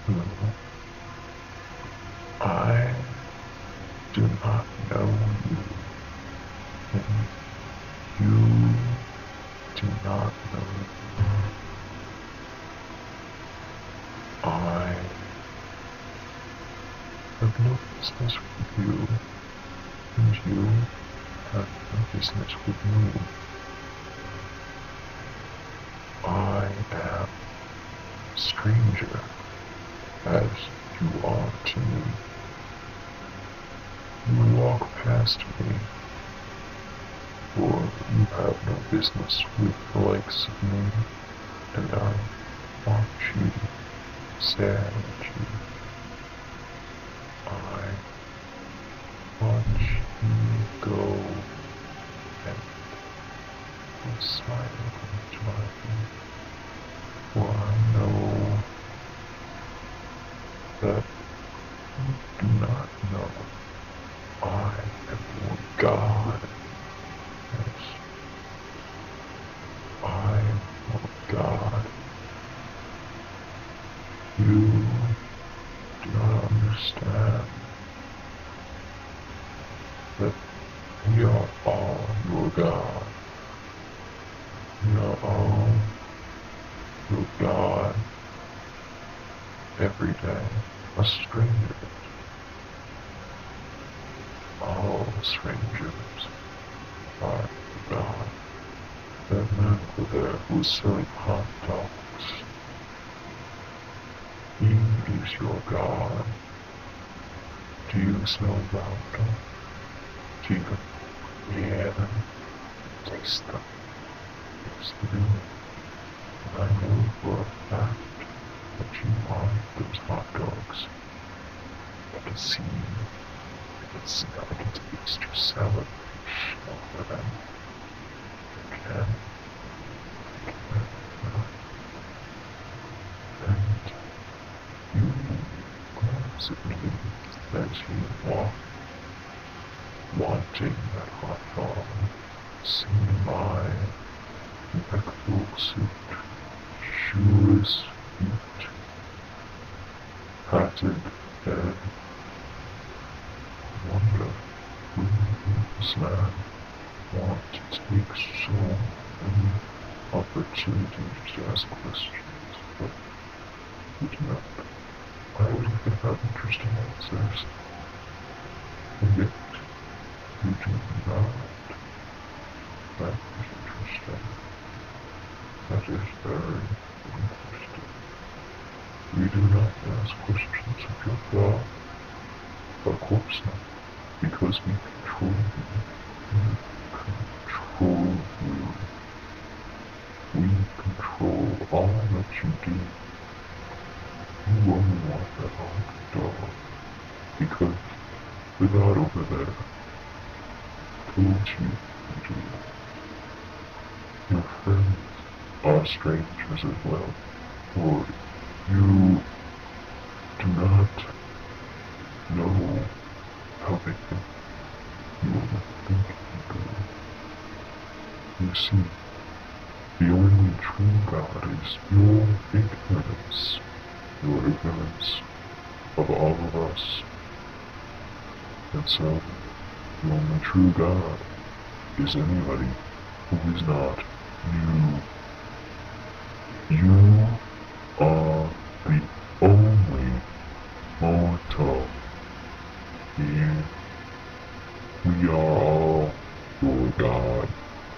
No, I do not know you, and you do not know me. I have no business with you, and you have no business with me. I am a stranger, as you are to me. You walk past me, for you have no business with the likes of me, and I watch you, stare at you. I watch you go, and will silently drive me, for I know that you do not know I am your God. Yes, I am your God. You do not understand that we are all your God. We are all your God every day. A stranger. All strangers are your God. That man over there who is selling hot dogs, he is your God. Do you smell vodka? Do you hear them? Taste them? Yes, you do. And I know for a fact that you want those hot dogs. I can see you. I can smell, I can taste your salad over them. I can. And you glance at me as you walk, wanting that hot dog, seeing my impeccable suit, shoeless feet, patted head. Wonder who this man want to take so many opportunities to ask questions, but he do not. I would even have interesting answers, and yet you do not. That is interesting. That is very interesting. We do not ask questions of your God. Of course not, because we control you. We control you. We control all that you do. You only want that hot dog, because the God over there told you to do it. Your friends are strangers as well, for you do not know how they think. You only think you do. You see, the only true God is your ignorance of all of us. And so, the only true God is anybody who is not you. You are the only mortal here. We are all your God.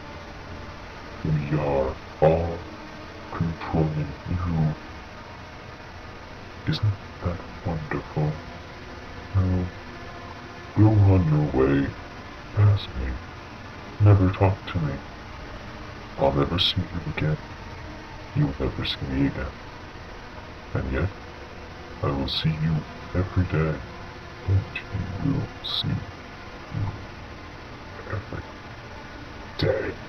We are all controlling you. Isn't that wonderful? Now, go on your way past me. Never talk to me. I'll never see you again. You'll never see me again. And yet, I will see you every day. And you will see you every day.